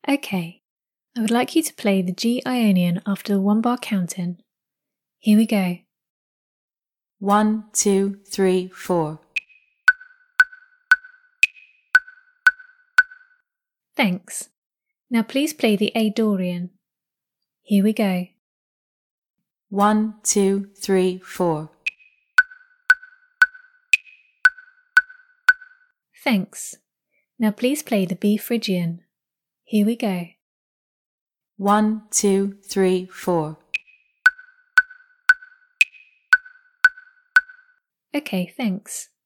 Okay, I would like you to play the G Ionian after the 1-bar count-in. Here we go. 1, 2, 3, 4. Thanks. Now please play the A Dorian. Here we go. 1, 2, 3, 4. Thanks. Now please play the B Phrygian. Here we go. 1, 2, 3, 4. Okay, thanks.